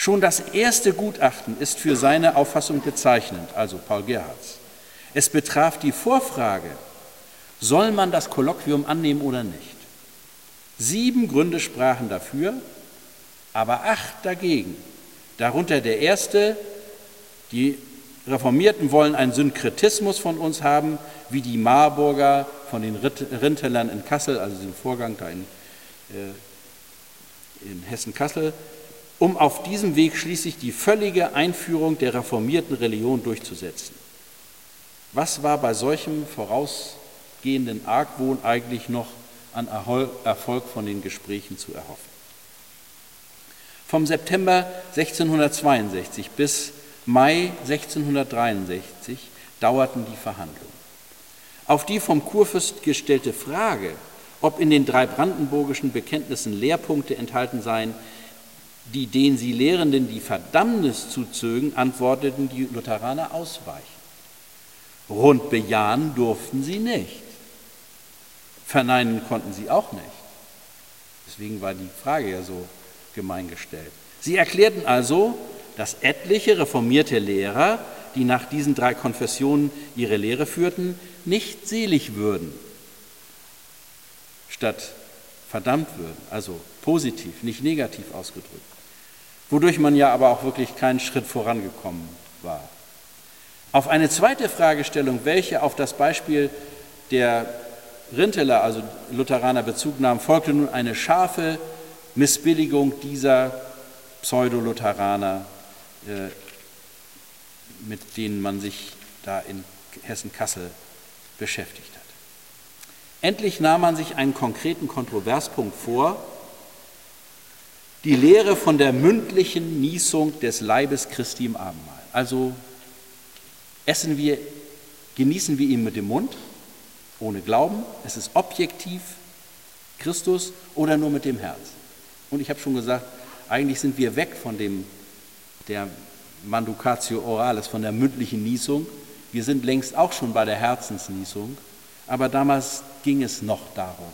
Schon das erste Gutachten ist für seine Auffassung bezeichnend, also Paul Gerhardts. Es betraf die Vorfrage, soll man das Kolloquium annehmen oder nicht? 7 Gründe sprachen dafür, aber 8 dagegen. Darunter der erste: die Reformierten wollen einen Synkretismus von uns haben, wie die Marburger von den Rintelern in Kassel, also den Vorgang da in Hessen-Kassel, um auf diesem Weg schließlich die völlige Einführung der reformierten Religion durchzusetzen. Was war bei solchem vorausgehenden Argwohn eigentlich noch an Erfolg von den Gesprächen zu erhoffen? Vom September 1662 bis Mai 1663 dauerten die Verhandlungen. Auf die vom Kurfürst gestellte Frage, ob in den 3 brandenburgischen Bekenntnissen Lehrpunkte enthalten seien, die den sie Lehrenden die Verdammnis zuzögen, antworteten die Lutheraner ausweichend. Rund bejahen durften sie nicht. Verneinen konnten sie auch nicht. Deswegen war die Frage ja so gemein gestellt. Sie erklärten also, dass etliche reformierte Lehrer, die nach diesen 3 Konfessionen ihre Lehre führten, nicht selig würden, statt verdammt würden, also positiv, nicht negativ ausgedrückt, wodurch man ja aber auch wirklich keinen Schritt vorangekommen war. Auf eine zweite Fragestellung, welche auf das Beispiel der Rinteler, also Lutheraner, Bezug nahm, folgte nun eine scharfe Missbilligung dieser Pseudo-Lutheraner, mit denen man sich da in Hessen-Kassel beschäftigt hat. Endlich nahm man sich einen konkreten Kontroverspunkt vor: die Lehre von der mündlichen Niesung des Leibes Christi im Abendmahl. Also genießen wir ihn mit dem Mund, ohne Glauben, es ist objektiv Christus, oder nur mit dem Herz. Und ich habe schon gesagt, eigentlich sind wir weg von der Manducatio oralis, von der mündlichen Niesung. Wir sind längst auch schon bei der Herzensniesung, aber damals ging es noch darum.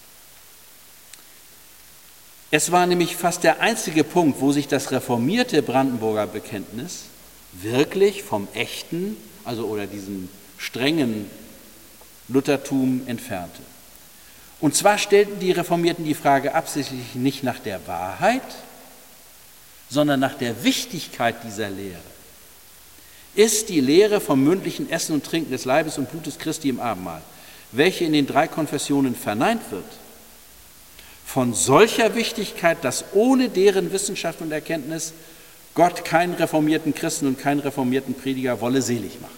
Es war nämlich fast der einzige Punkt, wo sich das reformierte Brandenburger Bekenntnis wirklich vom echten, oder diesem strengen Luthertum entfernte. Und zwar stellten die Reformierten die Frage absichtlich nicht nach der Wahrheit, sondern nach der Wichtigkeit dieser Lehre. Ist die Lehre vom mündlichen Essen und Trinken des Leibes und Blutes Christi im Abendmahl, welche in den 3 Konfessionen verneint wird, von solcher Wichtigkeit, dass ohne deren Wissenschaft und Erkenntnis Gott keinen reformierten Christen und keinen reformierten Prediger wolle selig machen?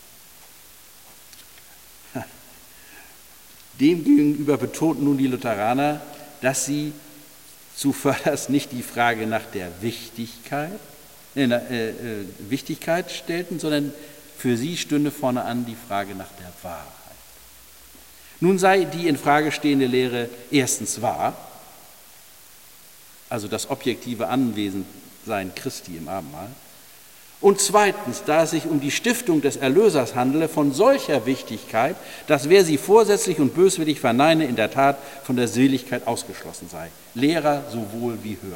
Demgegenüber betonten nun die Lutheraner, dass sie zuvörderst nicht die Frage nach der Wichtigkeit stellten, sondern für sie stünde vorne an die Frage nach der Wahrheit. Nun sei die in Frage stehende Lehre erstens wahr, also das objektive Anwesensein Christi im Abendmahl, und zweitens, da es sich um die Stiftung des Erlösers handele, von solcher Wichtigkeit, dass wer sie vorsätzlich und böswillig verneine, in der Tat von der Seligkeit ausgeschlossen sei, Lehrer sowohl wie Hörer.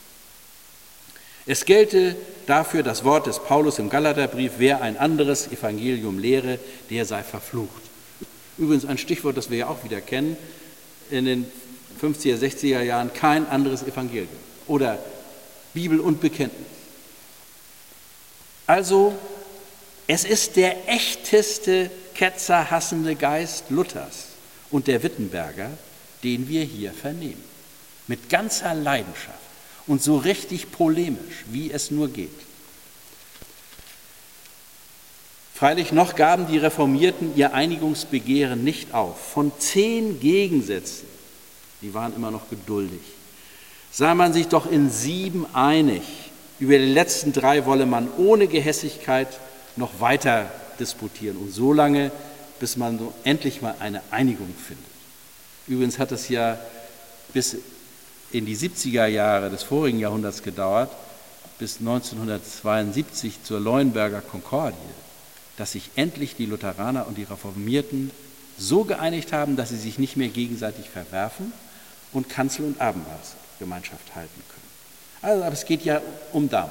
Es gelte dafür das Wort des Paulus im Galaterbrief: wer ein anderes Evangelium lehre, der sei verflucht. Übrigens ein Stichwort, das wir ja auch wieder kennen, in den 50er, 60er Jahren: kein anderes Evangelium oder Bibel und Bekenntnis. Also, es ist der echteste ketzerhassende Geist Luthers und der Wittenberger, den wir hier vernehmen. Mit ganzer Leidenschaft und so richtig polemisch, wie es nur geht. Freilich noch gaben die Reformierten ihr Einigungsbegehren nicht auf. Von 10 Gegensätzen, die waren immer noch geduldig, sah man sich doch in 7 einig. Über die letzten 3 wolle man ohne Gehässigkeit noch weiter disputieren und so lange, bis man so endlich mal eine Einigung findet. Übrigens hat es ja bis in die 70er Jahre des vorigen Jahrhunderts gedauert, bis 1972 zur Leuenberger Konkordie, dass sich endlich die Lutheraner und die Reformierten so geeinigt haben, dass sie sich nicht mehr gegenseitig verwerfen und Kanzel- und Abendmahlsgemeinschaft halten können. Also, aber es geht ja um damals.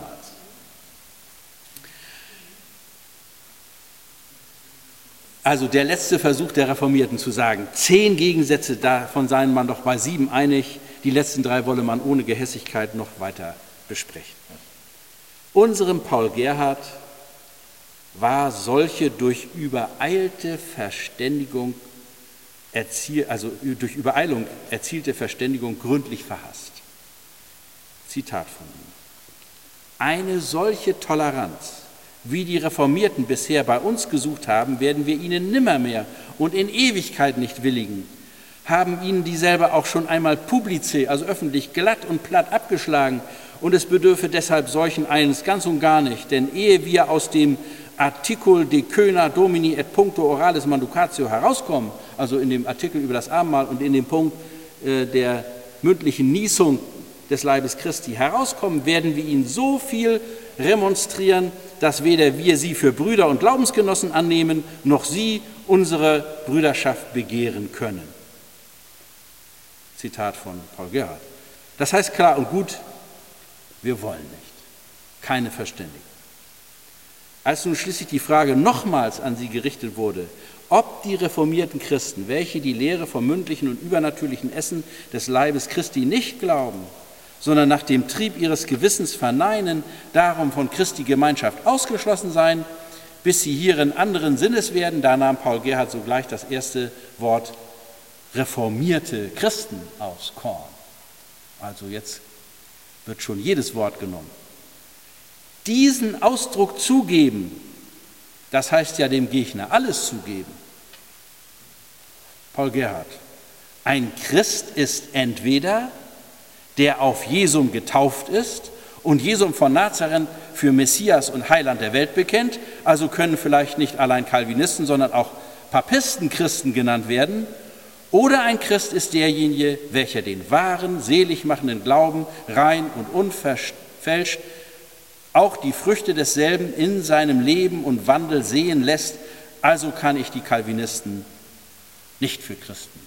Also der letzte Versuch der Reformierten zu sagen, 10 Gegensätze, davon seien man doch bei 7 einig, die letzten 3 wolle man ohne Gehässigkeit noch weiter besprechen. Unserem Paul Gerhardt war solche durch übereilte Verständigung durch Übereilung erzielte Verständigung gründlich verhasst. Zitat von ihm. Eine solche Toleranz, wie die Reformierten bisher bei uns gesucht haben, werden wir ihnen nimmermehr und in Ewigkeit nicht willigen. Haben ihnen dieselbe auch schon einmal publice, also öffentlich, glatt und platt abgeschlagen, und es bedürfe deshalb solchen eines ganz und gar nicht, denn ehe wir aus dem Articul de Coena Domini et Puncto Oralis Manducatio herauskommen, also in dem Artikel über das Abendmahl und in dem Punkt der mündlichen Niesung des Leibes Christi herauskommen, werden wir ihnen so viel remonstrieren, dass weder wir sie für Brüder und Glaubensgenossen annehmen, noch sie unsere Brüderschaft begehren können. Zitat von Paul Gerhardt. Das heißt klar und gut, wir wollen nicht. Keine Verständigung. Als nun schließlich die Frage nochmals an sie gerichtet wurde, ob die reformierten Christen, welche die Lehre vom mündlichen und übernatürlichen Essen des Leibes Christi nicht glauben, sondern nach dem Trieb ihres Gewissens verneinen, darum von Christi Gemeinschaft ausgeschlossen seien, bis sie hierin anderen Sinnes werden, da nahm Paul Gerhardt sogleich das erste Wort reformierte Christen aus Korn. Also jetzt wird schon jedes Wort genommen. Diesen Ausdruck zugeben, das heißt ja dem Gegner alles zugeben. Paul Gerhardt, ein Christ ist entweder der auf Jesum getauft ist und Jesum von Nazareth für Messias und Heiland der Welt bekennt, also können vielleicht nicht allein Calvinisten, sondern auch Papisten Christen genannt werden, oder ein Christ ist derjenige, welcher den wahren, seligmachenden Glauben rein und unverfälscht auch die Früchte desselben in seinem Leben und Wandel sehen lässt, also kann ich die Calvinisten nicht für Christen